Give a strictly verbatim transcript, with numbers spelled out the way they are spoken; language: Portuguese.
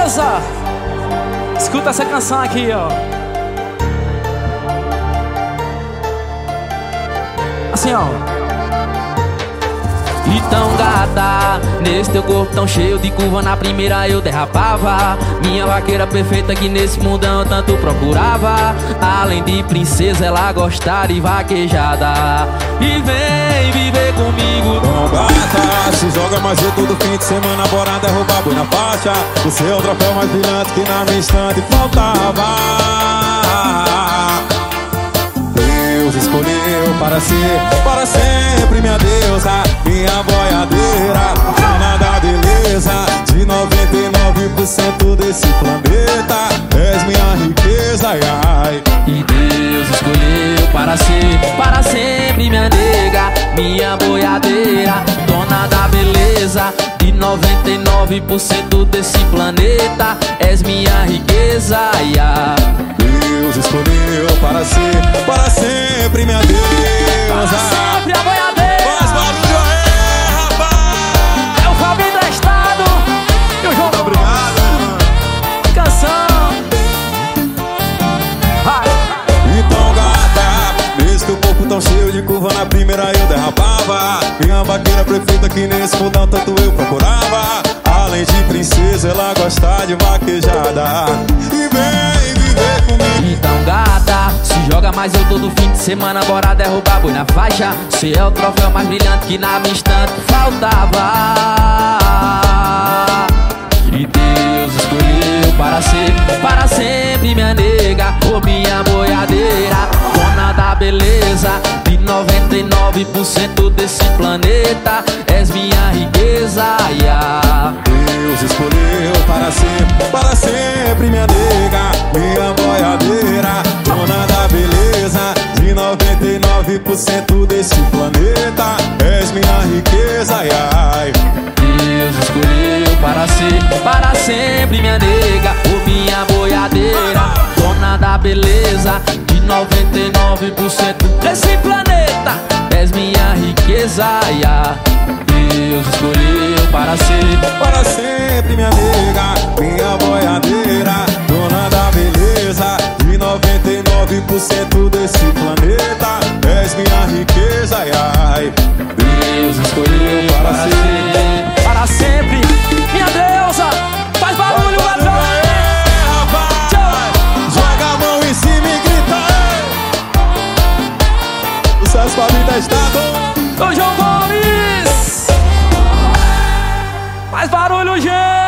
beleza? Escuta essa canção aqui, ó. Assim, ó. Então gata, nesse teu corpo tão cheio de curva, na primeira eu derrapava. Minha vaqueira perfeita que nesse mundão eu tanto procurava. Além de princesa, ela gosta de vaquejada. E vem viver comigo. Então gata, se joga mais eu todo fim de semana, bora derrubar boi na faixa. O seu troféu mais brilhante que na minha instante faltava. Deus escolheu para ser, para sempre minha deusa, minha boiadeira, dona da beleza, de noventa e nove por cento desse planeta, és minha riqueza, ai, ai. E Deus escolheu para ser, para sempre minha nega, minha boiadeira, dona da beleza, de noventa e nove por cento desse planeta, és minha riqueza, ai, ai. Deus escolheu para ser, para sempre minha deusa, Para sempre a boiadeira. faz barulho aí, rapaz. É o Fabinho do Estado e o João. Muito obrigado, irmão. Canção. Vai. Então gata, nesse teu corpo tão cheio de curva, na primeira eu derrapava. Minha vaqueira perfeita que nesse mundão tanto eu procurava. Além de princesa, ela gosta de vaquejada. E vem viver comigo. Então gata, se joga mais eu todo fim de semana, bora derrubar boi na faixa. Cê é o troféu mais brilhante que na minha instante faltava. E Deus escolheu para ser, para sempre minha nega, ô minha boiadeira, dona da beleza, de noventa e nove por cento desse planeta, és minha riqueza, ia. Deus escolheu para ser, para sempre minha nega, minha boiadeira, dona da beleza, de noventa e nove por cento desse planeta, és minha riqueza, ai, ai. Deus escolheu para ser, para sempre minha nega, ô minha boiadeira, dona da beleza, de noventa e nove por cento desse planeta, és minha riqueza, ia. Deus escolheu para ser, Para sempre minha nega, minha boiadeira, dona da beleza, de noventa e nove por cento desse planeta, és minha riqueza, ai, ai. Deus escolheu Para para ser, ser. Para sempre, minha deusa. Faz barulho, patrão. é, rapaz, joga a mão em cima e grita, ei. Sucesso pra vida estado. O João Gomes. Faz barulho, gente.